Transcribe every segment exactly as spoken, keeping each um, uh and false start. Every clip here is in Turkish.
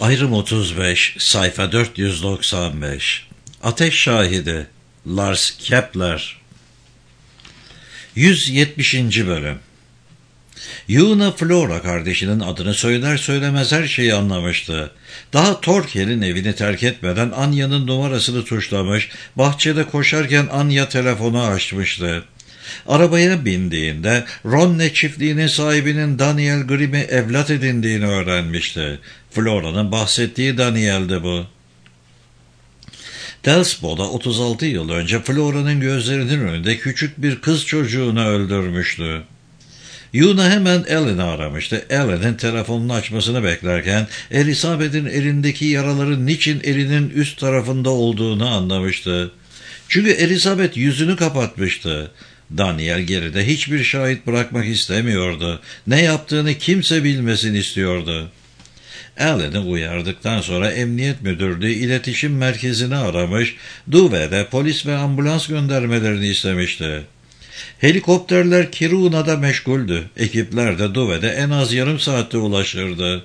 Ayrım otuz beş, sayfa dört yüz doksan beş. Ateş şahidi Lars Kepler. yüz yetmişinci bölüm. Yuna Flora kardeşinin adını söyler söylemez her şeyi anlamıştı. Daha Torkel'in evini terk etmeden Anya'nın numarasını tuşlamış, bahçede koşarken Anya telefonu açmıştı. Arabaya bindiğinde Ronne çiftliğinin sahibinin Daniel Grimm'i evlat edindiğini öğrenmişti. Flora'nın bahsettiği Daniel'di bu. Delsbo'da otuz altı yıl önce Flora'nın gözlerinin önünde küçük bir kız çocuğunu öldürmüştü. Yuna hemen Ellen'i aramıştı. Ellen'in telefonunu açmasını beklerken Elizabeth'in elindeki yaraların niçin elinin üst tarafında olduğunu anlamıştı. Çünkü Elizabeth yüzünü kapatmıştı. Daniel geride hiçbir şahit bırakmak istemiyordu. Ne yaptığını kimse bilmesini istiyordu. Ellen'i uyardıktan sonra emniyet müdürlüğü iletişim merkezini aramış, Duve'de polis ve ambulans göndermelerini istemişti. Helikopterler Kiruna'da meşguldü. Ekipler de Duve'de en az yarım saatte ulaşırdı.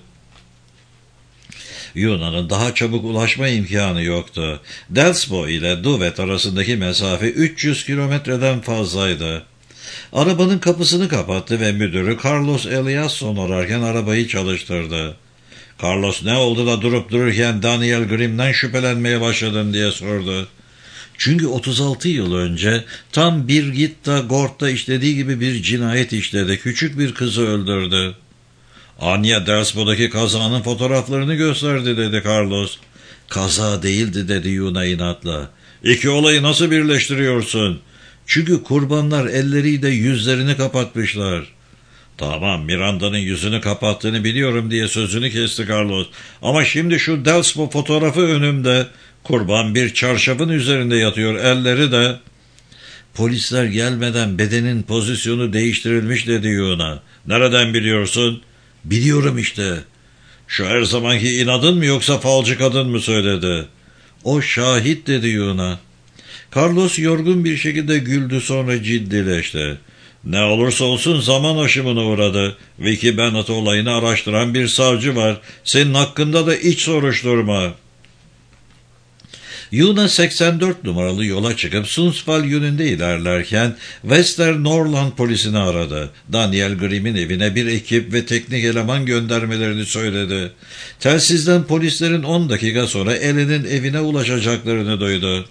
Yuna'nın daha çabuk ulaşma imkanı yoktu. Delsbo ile Duvet arasındaki mesafe üç yüz kilometreden fazlaydı. Arabanın kapısını kapattı ve müdürü Carlos Eliasson ararken arabayı çalıştırdı. Carlos, ne oldu da durup dururken Daniel Grimm'den şüphelenmeye başladın diye sordu. Çünkü otuz altı yıl önce tam Birgitta Gord'da işlediği gibi bir cinayet işledi. Küçük bir kızı öldürdü. Anya Delsbo'daki kazanın fotoğraflarını gösterdi dedi Carlos. Kaza değildi dedi Yuna inatla. İki olayı nasıl birleştiriyorsun? Çünkü kurbanlar elleriyle yüzlerini kapatmışlar. Tamam, Miranda'nın yüzünü kapattığını biliyorum diye sözünü kesti Carlos. Ama şimdi şu Delsbo fotoğrafı önümde. Kurban bir çarşafın üzerinde yatıyor, elleri de. Polisler gelmeden bedenin pozisyonu değiştirilmiş dedi Yuna. Nereden biliyorsun? Biliyorum işte. Şu her zamanki inadın mı yoksa falcı kadın mı söyledi? O şahit dedi Yuna. Carlos yorgun bir şekilde güldü, sonra ciddileşti. Ne olursa olsun zaman aşımına uğradı. Vicky Bennett olayını araştıran bir savcı var. Senin hakkında da iç soruşturma. Yuna seksen dört numaralı yola çıkıp Sundsvall yönünde ilerlerken Västernorrland polisini aradı. Daniel Grimm'in evine bir ekip ve teknik eleman göndermelerini söyledi. Telsizden polislerin on dakika sonra Ellen'in evine ulaşacaklarını duydu.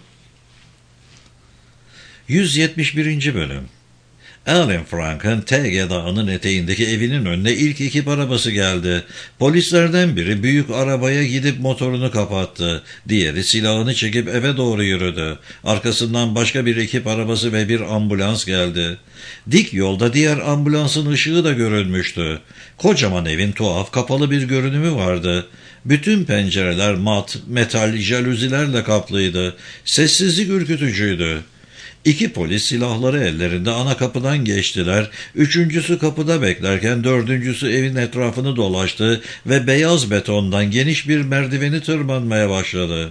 yüz yetmiş birinci bölüm. Ellen Frank'ın T G Dağı'nın eteğindeki evinin önüne ilk ekip arabası geldi. Polislerden biri büyük arabaya gidip motorunu kapattı. Diğeri silahını çekip eve doğru yürüdü. Arkasından başka bir ekip arabası ve bir ambulans geldi. Dik yolda diğer ambulansın ışığı da görünmüştü. Kocaman evin tuhaf kapalı bir görünümü vardı. Bütün pencereler mat, metal jaluzilerle kaplıydı. Sessizlik ürkütücüydü. İki polis silahları ellerinde ana kapıdan geçtiler. Üçüncüsü kapıda beklerken dördüncüsü evin etrafını dolaştı ve beyaz betondan geniş bir merdiveni tırmanmaya başladı.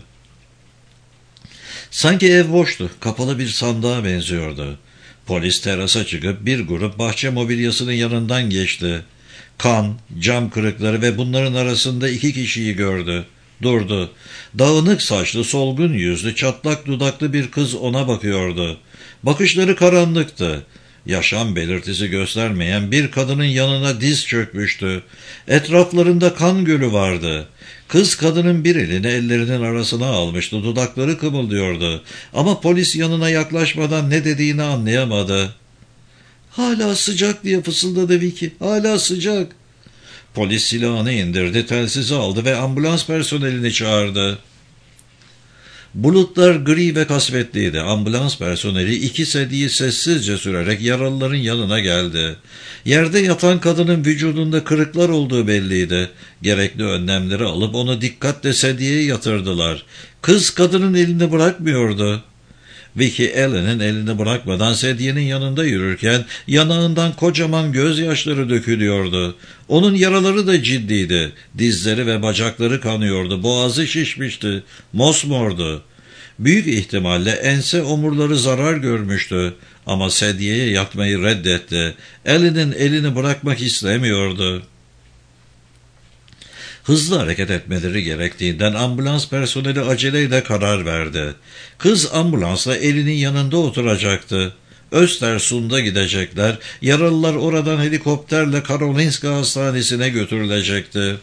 Sanki ev boştu, kapalı bir sandığa benziyordu. Polis terasa çıkıp bir grup bahçe mobilyasının yanından geçti. Kan, cam kırıkları ve bunların arasında iki kişiyi gördü. Durdu. Dağınık saçlı, solgun yüzlü, çatlak dudaklı bir kız ona bakıyordu. Bakışları karanlıktı. Yaşam belirtisi göstermeyen bir kadının yanına diz çökmüştü. Etraflarında kan gölü vardı. Kız kadının bir elini ellerinin arasına almıştı. Dudakları kımıldıyordu. Ama polis yanına yaklaşmadan ne dediğini anlayamadı. "Hala sıcak" diye fısıldadı Vicky. "Hala sıcak." Polis silahını indirdi, telsizi aldı ve ambulans personelini çağırdı. Bulutlar gri ve kasvetliydi. Ambulans personeli iki sedyeyi sessizce sürerek yaralıların yanına geldi. Yerde yatan kadının vücudunda kırıklar olduğu belliydi. Gerekli önlemleri alıp onu dikkatle sedyeye yatırdılar. Kız kadının elini bırakmıyordu. Vicky Ellen'in elini bırakmadan sedyenin yanında yürürken yanağından kocaman gözyaşları dökülüyordu. Onun yaraları da ciddiydi. Dizleri ve bacakları kanıyordu. Boğazı şişmişti. Mosmordu. Büyük ihtimalle ense omurları zarar görmüştü. Ama sedyeye yatmayı reddetti. Ellen'in elini bırakmak istemiyordu. Hızlı hareket etmeleri gerektiğinden ambulans personeli aceleyle karar verdi. Kız ambulansla elinin yanında oturacaktı. Östersund'a gidecekler, yaralılar oradan helikopterle Karolinska Hastanesi'ne götürülecekti.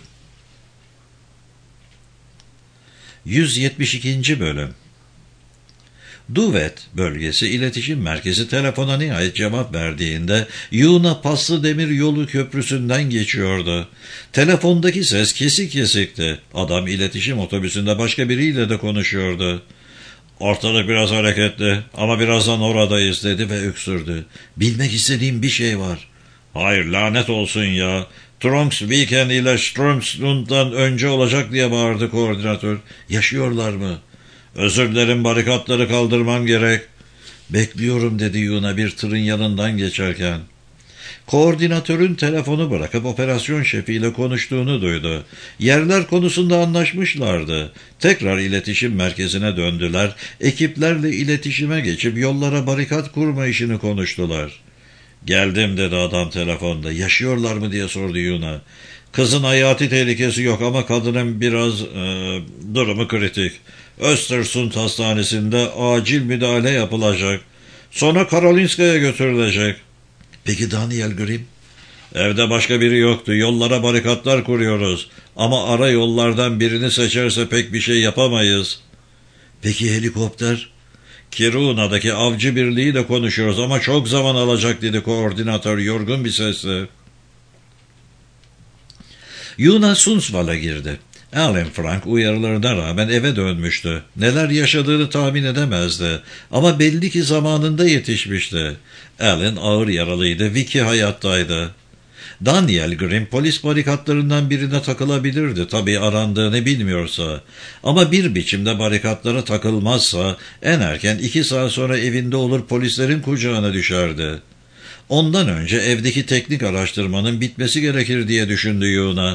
yüz yetmiş ikinci. Bölüm. Duvet bölgesi iletişim merkezi telefona nihayet cevap verdiğinde Yuna Paslı Demir Yolu Köprüsü'nden geçiyordu. Telefondaki ses kesik kesikti. Adam iletişim otobüsünde başka biriyle de konuşuyordu. "Ortalık biraz hareketli ama birazdan oradayız," dedi ve öksürdü. "Bilmek istediğim bir şey var." "Hayır, lanet olsun ya. Trunks Weekend ile Strömsund'dan önce olacak," diye bağırdı koordinatör. "Yaşıyorlar mı?" "Özür dilerim, barikatları kaldırmam gerek." "Bekliyorum," dedi Yuna bir tırın yanından geçerken. Koordinatörün telefonu bırakıp operasyon şefiyle konuştuğunu duydu. Yerler konusunda anlaşmışlardı. Tekrar iletişim merkezine döndüler. Ekiplerle iletişime geçip yollara barikat kurma işini konuştular. "Geldim," dedi adam telefonda. "Yaşıyorlar mı?" diye sordu Yuna. "Kızın hayati tehlikesi yok ama kadının biraz e, durumu kritik. Östersund Hastanesi'nde acil müdahale yapılacak. Sonra Karolinska'ya götürülecek." "Peki Daniel Grimm?" "Evde başka biri yoktu. Yollara barikatlar kuruyoruz. Ama ara yollardan birini seçerse pek bir şey yapamayız." "Peki helikopter?" "Kiruna'daki avcı birliğiyle konuşuyoruz ama çok zaman alacak," dedi koordinatör yorgun bir sesle. Yuna Sundsvall'a girdi. Alan Frank uyarılarına rağmen eve dönmüştü. Neler yaşadığını tahmin edemezdi. Ama belli ki zamanında yetişmişti. Alan ağır yaralıydı, Vicky hayattaydı. Daniel Grimm polis barikatlarından birine takılabilirdi, tabii arandığını bilmiyorsa. Ama bir biçimde barikatlara takılmazsa en erken iki saat sonra evinde olur, polislerin kucağına düşerdi. Ondan önce evdeki teknik araştırmanın bitmesi gerekir diye düşündü Yuna.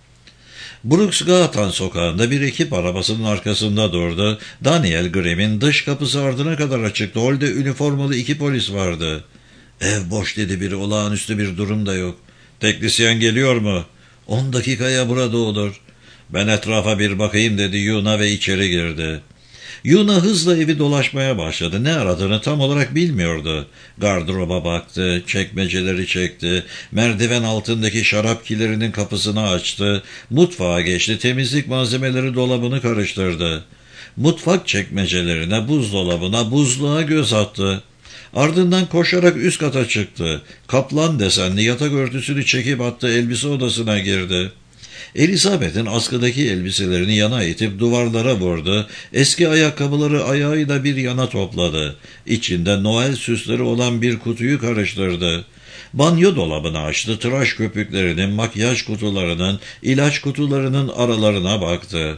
Brooksgatan sokağında bir ekip arabasının arkasında durdu. Daniel Grimm'in dış kapısı ardına kadar açıktı. Holde üniformalı iki polis vardı. "Ev boş," dedi biri. "Olağanüstü bir durum da yok." "Teknisyen geliyor mu?" "On dakikaya burada olur." "Ben etrafa bir bakayım," dedi Yuna ve içeri girdi. Yuna hızla evi dolaşmaya başladı. Ne aradığını tam olarak bilmiyordu. Gardıroba baktı, çekmeceleri çekti, merdiven altındaki şarap kilerinin kapısını açtı, mutfağa geçti, temizlik malzemeleri dolabını karıştırdı. Mutfak çekmecelerine, buzdolabına, buzluğa göz attı. Ardından koşarak üst kata çıktı. Kaplan desenli yatak örtüsünü çekip attı, elbise odasına girdi. Elizabeth'in askıdaki elbiselerini yana itip duvarlara vurdu. Eski ayakkabıları ayağıyla bir yana topladı. İçinde Noel süsleri olan bir kutuyu karıştırdı. Banyo dolabını açtı. Tıraş köpüklerinin, makyaj kutularının, ilaç kutularının aralarına baktı.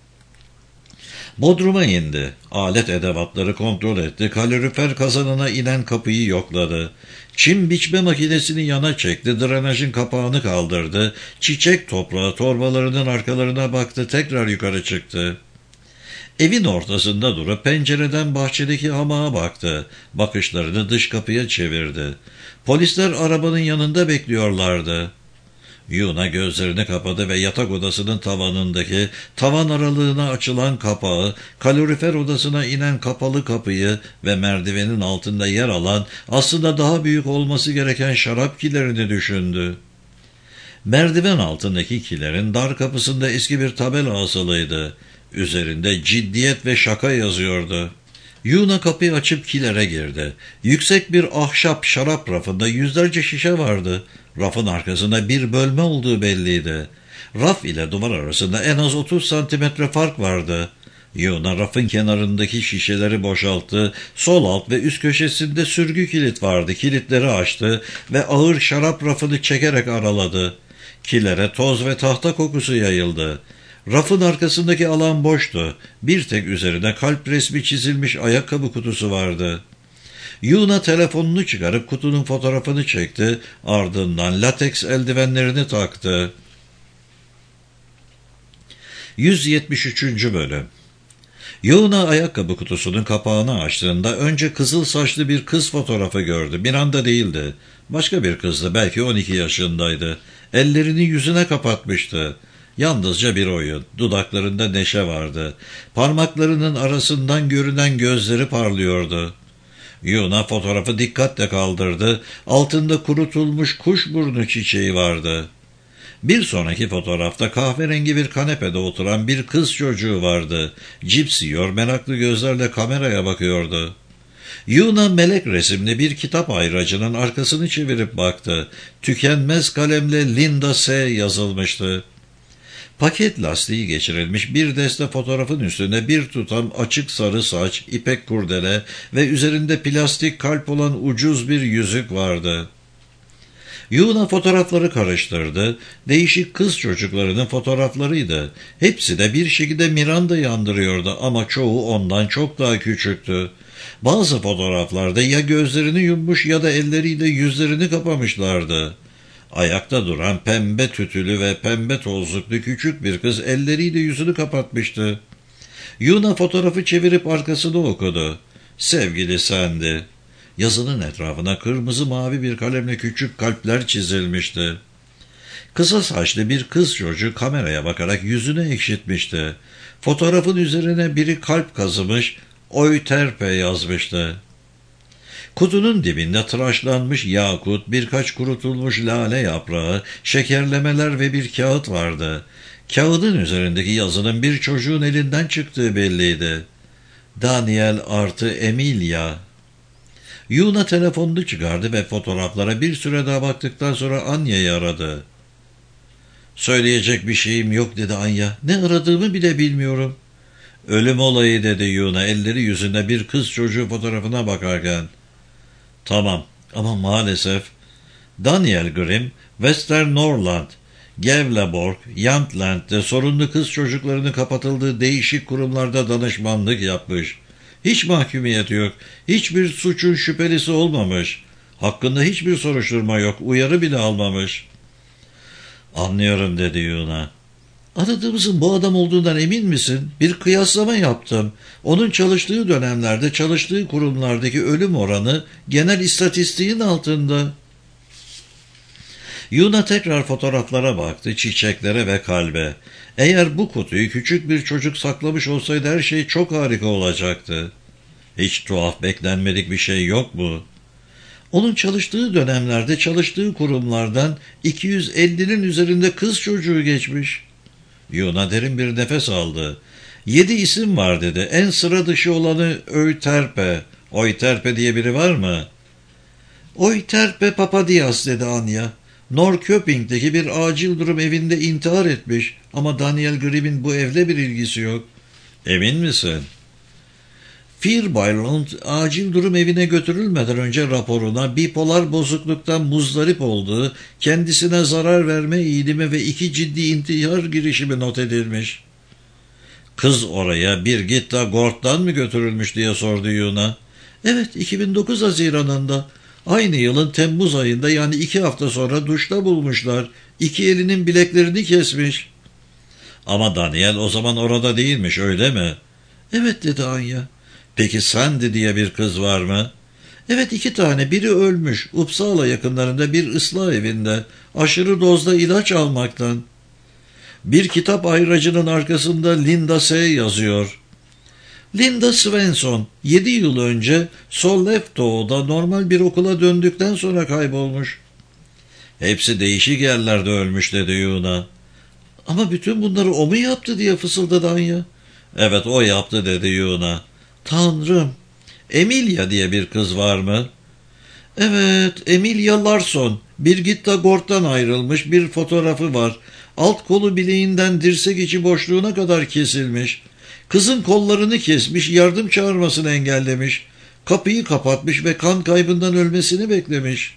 Bodruma indi. Alet edevatları kontrol etti. Kalorifer kazanına inen kapıyı yokladı. Çim biçme makinesini yana çekti. Drenajın kapağını kaldırdı. Çiçek toprağı torbalarının arkalarına baktı. Tekrar yukarı çıktı. Evin ortasında durup pencereden bahçedeki hamağa baktı. Bakışlarını dış kapıya çevirdi. Polisler arabanın yanında bekliyorlardı. Yuna gözlerini kapadı ve yatak odasının tavanındaki tavan aralığına açılan kapağı, kalorifer odasına inen kapalı kapıyı ve merdivenin altında yer alan aslında daha büyük olması gereken şarap kilerini düşündü. Merdiven altındaki kilerin dar kapısında eski bir tabela asılıydı. Üzerinde ciddiyet ve şaka yazıyordu. Yuna kapıyı açıp kilere girdi. Yüksek bir ahşap şarap rafında yüzlerce şişe vardı. Rafın arkasında bir bölme olduğu belliydi. Raf ile duvar arasında en az otuz santimetre fark vardı. Yuna rafın kenarındaki şişeleri boşalttı. Sol alt ve üst köşesinde sürgü kilit vardı. Kilitleri açtı ve ağır şarap rafını çekerek araladı. Kilere toz ve tahta kokusu yayıldı. Rafın arkasındaki alan boştu. Bir tek üzerine kalp resmi çizilmiş ayakkabı kutusu vardı. Yuna telefonunu çıkarıp kutunun fotoğrafını çekti. Ardından lateks eldivenlerini taktı. yüz yetmiş üçüncü. Bölüm. Yuna ayakkabı kutusunun kapağını açtığında önce kızıl saçlı bir kız fotoğrafı gördü. Miranda değildi. Başka bir kızdı, belki on iki yaşındaydı. Ellerini yüzüne kapatmıştı. Yalnızca bir oyun. Dudaklarında neşe vardı. Parmaklarının arasından görünen gözleri parlıyordu. Yuna fotoğrafı dikkatle kaldırdı. Altında kurutulmuş kuşburnu çiçeği vardı. Bir sonraki fotoğrafta kahverengi bir kanepede oturan bir kız çocuğu vardı. Cips yiyor, meraklı gözlerle kameraya bakıyordu. Yuna melek resimli bir kitap ayracının arkasını çevirip baktı. Tükenmez kalemle Linda S. yazılmıştı. Paket lastiği geçirilmiş bir deste fotoğrafın üstünde bir tutam açık sarı saç, ipek kurdele ve üzerinde plastik kalp olan ucuz bir yüzük vardı. Yuna fotoğrafları karıştırdı. Değişik kız çocuklarının fotoğraflarıydı. Hepsi de bir şekilde Miranda'yı andırıyordu ama çoğu ondan çok daha küçüktü. Bazı fotoğraflarda ya gözlerini yummuş ya da elleriyle yüzlerini kapamışlardı. Ayakta duran pembe tütülü ve pembe tozluklu küçük bir kız elleriyle yüzünü kapatmıştı. Yuna fotoğrafı çevirip arkasını okudu. Sevgili sendi. Yazının etrafına kırmızı mavi bir kalemle küçük kalpler çizilmişti. Kısa saçlı bir kız çocuğu kameraya bakarak yüzünü ekşitmişti. Fotoğrafın üzerine biri kalp kazımış, Oyterpe yazmıştı. Kutunun dibinde tıraşlanmış yakut, birkaç kurutulmuş lale yaprağı, şekerlemeler ve bir kağıt vardı. Kağıdın üzerindeki yazının bir çocuğun elinden çıktığı belliydi. Daniel artı Emilia. Yuna telefonunu çıkardı ve fotoğraflara bir süre daha baktıktan sonra Anya'yı aradı. Söyleyecek bir şeyim yok dedi Anya. Ne aradığımı bile bilmiyorum. Ölüm olayı dedi Yuna elleri yüzünde bir kız çocuğu fotoğrafına bakarken. Tamam ama maalesef Daniel Grimm, Westernorland, Gävleborg, Jämtland'de sorunlu kız çocuklarının kapatıldığı değişik kurumlarda danışmanlık yapmış. Hiç mahkumiyet yok, hiçbir suçun şüphelisi olmamış. Hakkında hiçbir soruşturma yok, uyarı bile almamış. Anlıyorum dedi Yuna. Aradığımızın bu adam olduğundan emin misin? Bir kıyaslama yaptım. Onun çalıştığı dönemlerde çalıştığı kurumlardaki ölüm oranı genel istatistiğin altında. Yuna tekrar fotoğraflara baktı, çiçeklere ve kalbe. Eğer bu kutuyu küçük bir çocuk saklamış olsaydı her şey çok harika olacaktı. Hiç tuhaf, beklenmedik bir şey yok mu? Onun çalıştığı dönemlerde çalıştığı kurumlardan iki yüz ellinin üzerinde kız çocuğu geçmiş. Yuna derin bir nefes aldı. Yedi isim var dedi. En sıra dışı olanı Oyterpe. Oyterpe diye biri var mı? Oyterpe Papadias dedi Anya. Norrköping'deki bir acil durum evinde intihar etmiş. Ama Daniel Grimm'in bu evle bir ilgisi yok. Emin misin? Firbyland acil durum evine götürülmeden önce raporuna bipolar bozukluktan muzdarip olduğu, kendisine zarar verme eğilimi ve iki ciddi intihar girişimi not edilmiş. Kız oraya bir Gitta Gord'dan mı götürülmüş diye sordu Yuna. Evet, iki bin dokuz Haziran'ında. Aynı yılın Temmuz ayında yani iki hafta sonra duşta bulmuşlar. İki elinin bileklerini kesmiş. Ama Daniel o zaman orada değilmiş öyle mi? Evet dedi Anya. Peki Sandy diye bir kız var mı? Evet iki tane. Biri ölmüş. Uppsala yakınlarında bir ıslah evinde. Aşırı dozda ilaç almaktan. Bir kitap ayracının arkasında Linda S. yazıyor. Linda Svensson yedi yıl önce Sollefteå'da normal bir okula döndükten sonra kaybolmuş. Hepsi değişik yerlerde ölmüş dedi Yuna. Ama bütün bunları o mu yaptı diye fısıldadı Anya. Evet o yaptı dedi Yuna. Tanrım. Emilia diye bir kız var mı? Evet, Emilia Larsson. Birgitta Gord'dan ayrılmış bir fotoğrafı var. Alt kolu bileğinden dirsek içi boşluğuna kadar kesilmiş. Kızın kollarını kesmiş, yardım çağırmasını engellemiş. Kapıyı kapatmış ve kan kaybından ölmesini beklemiş.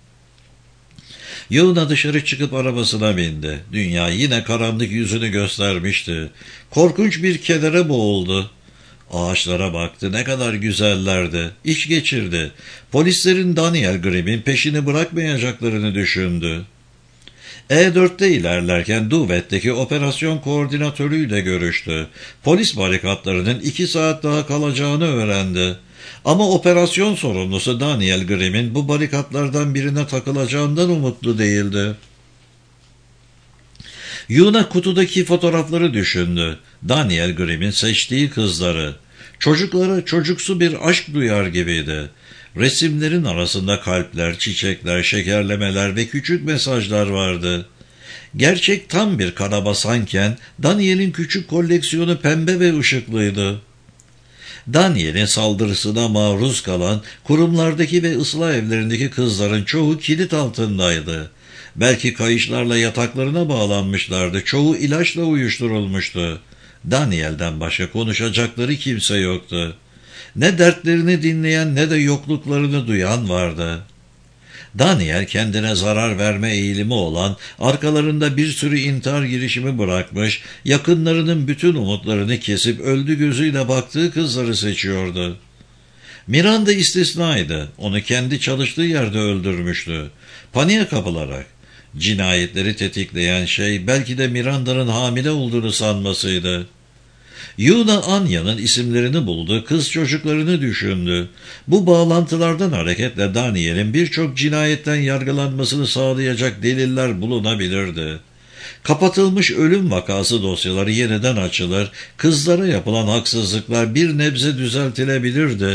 Yuna dışarı çıkıp arabasına bindi. Dünya yine karanlık yüzünü göstermişti. Korkunç bir kedere boğuldu. Ağaçlara baktı, ne kadar güzellerdi. İç geçirdi. Polislerin Daniel Grimm'in peşini bırakmayacaklarını düşündü. E dörtte ilerlerken Duvet'teki operasyon koordinatörüyle görüştü. Polis barikatlarının iki saat daha kalacağını öğrendi. Ama operasyon sorumlusu Daniel Grimm'in bu barikatlardan birine takılacağından umutlu değildi. Yuna kutudaki fotoğrafları düşündü. Daniel Grimm'in seçtiği kızları. Çocuklara çocuksu bir aşk duyar gibiydi. Resimlerin arasında kalpler, çiçekler, şekerlemeler ve küçük mesajlar vardı. Gerçek tam bir karabasanken Daniel'in küçük koleksiyonu pembe ve ışıklıydı. Daniel'in saldırısına maruz kalan kurumlardaki ve ıslah evlerindeki kızların çoğu kilit altındaydı. Belki kayışlarla yataklarına bağlanmışlardı, çoğu ilaçla uyuşturulmuştu. Daniel'den başka konuşacakları kimse yoktu. Ne dertlerini dinleyen ne de yokluklarını duyan vardı. Daniel kendine zarar verme eğilimi olan, arkalarında bir sürü intihar girişimi bırakmış, yakınlarının bütün umutlarını kesip öldü gözüyle baktığı kızları seçiyordu. Miranda istisnaydı. Onu kendi çalıştığı yerde öldürmüştü. Paniğe kapılarak. Cinayetleri tetikleyen şey belki de Miranda'nın hamile olduğunu sanmasıydı. Yuna Anya'nın isimlerini buldu, kız çocuklarını düşündü. Bu bağlantılardan hareketle Daniel'in birçok cinayetten yargılanmasını sağlayacak deliller bulunabilirdi. Kapatılmış ölüm vakası dosyaları yeniden açılır, kızlara yapılan haksızlıklar bir nebze düzeltilebilirdi.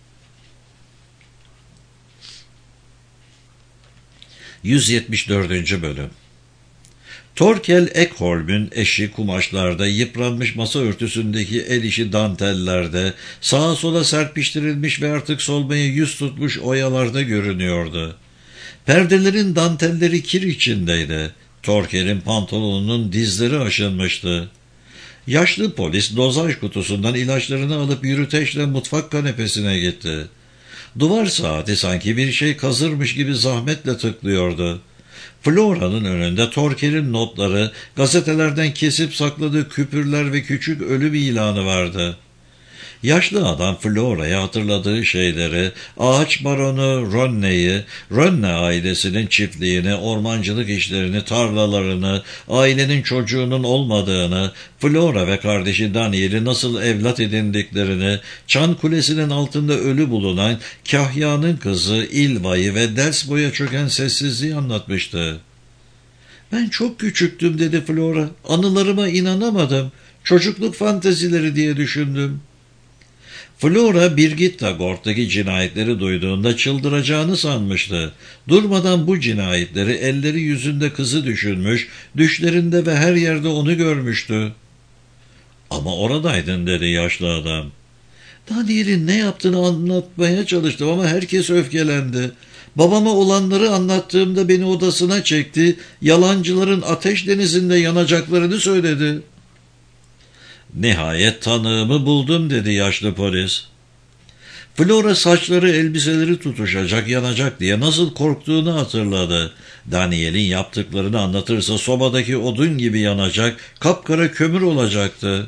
yüz yetmiş dördüncü Bölüm. Torkel Ekholm'ün eşi kumaşlarda, yıpranmış masa örtüsündeki el işi dantellerde, sağa sola serpiştirilmiş ve artık solmaya yüz tutmuş oyalarda görünüyordu. Perdelerin dantelleri kir içindeydi. Torkel'in pantolonunun dizleri aşınmıştı. Yaşlı polis dozaj kutusundan ilaçlarını alıp yürüteçle mutfak kanepesine gitti. Duvar saati sanki bir şey kazırmış gibi zahmetle tıklıyordu. Flora'nın önünde Torkel'in notları, gazetelerden kesip sakladığı küpürler ve küçük ölüm ilanı vardı. Yaşlı adam Flora'ya hatırladığı şeyleri, ağaç baronu Ronne'yi, Ronne ailesinin çiftliğini, ormancılık işlerini, tarlalarını, ailenin çocuğunun olmadığını, Flora ve kardeşi Daniel'i nasıl evlat edindiklerini, Çan Kulesi'nin altında ölü bulunan Kahya'nın kızı İlva'yı ve Delsbo'ya çöken sessizliği anlatmıştı. "Ben çok küçüktüm," dedi Flora. "Anılarıma inanamadım. Çocukluk fantezileri diye düşündüm." Flora, Birgitta Gord'daki cinayetleri duyduğunda çıldıracağını sanmıştı. Durmadan bu cinayetleri elleri yüzünde kızı düşünmüş, düşlerinde ve her yerde onu görmüştü. "Ama oradaydın," dedi yaşlı adam. "Daniel'in ne yaptığını anlatmaya çalıştım ama herkes öfkelendi. Babama olanları anlattığımda beni odasına çekti, yalancıların ateş denizinde yanacaklarını söyledi." "Nihayet tanığımı buldum," dedi yaşlı polis. Flora saçları, elbiseleri tutuşacak, yanacak diye nasıl korktuğunu hatırladı. Daniel'in yaptıklarını anlatırsa sobadaki odun gibi yanacak, kapkara kömür olacaktı.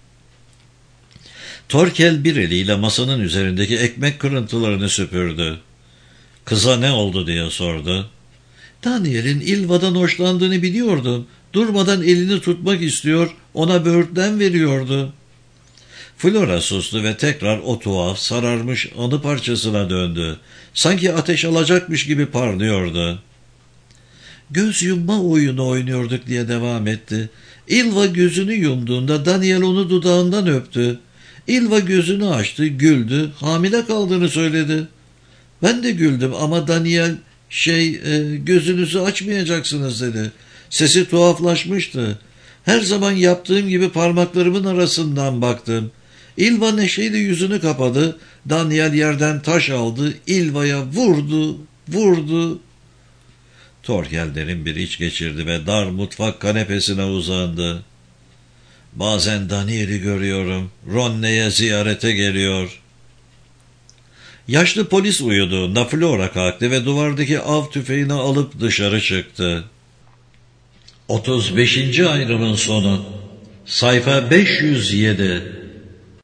Torkel bir eliyle masanın üzerindeki ekmek kırıntılarını süpürdü. "Kıza ne oldu?" diye sordu. "Daniel'in İlva'dan hoşlandığını biliyordum. Durmadan elini tutmak istiyor, ona böğürtlen veriyordu." Flora sustu ve tekrar o tuhaf, sararmış anı parçasına döndü. Sanki ateş alacakmış gibi parlıyordu. "Göz yumma oyunu oynuyorduk," diye devam etti. "İlva gözünü yumduğunda Daniel onu dudağından öptü. İlva gözünü açtı, güldü, hamile kaldığını söyledi. Ben de güldüm ama Daniel, şey, e, gözünüzü açmayacaksınız dedi. Sesi tuhaflaşmıştı. Her zaman yaptığım gibi parmaklarımın arasından baktım. İlva neşeyle yüzünü kapadı. Daniel yerden taş aldı. İlva'ya vurdu, vurdu." Torkel derin bir iç geçirdi ve dar mutfak kanepesine uzandı. "Bazen Daniel'i görüyorum. Ronne'ye ziyarete geliyor." Yaşlı polis uyuduğunda Flora kalktı ve duvardaki av tüfeğini alıp dışarı çıktı. otuz beşinci ayrımın sonu. Sayfa beş yüz yedi.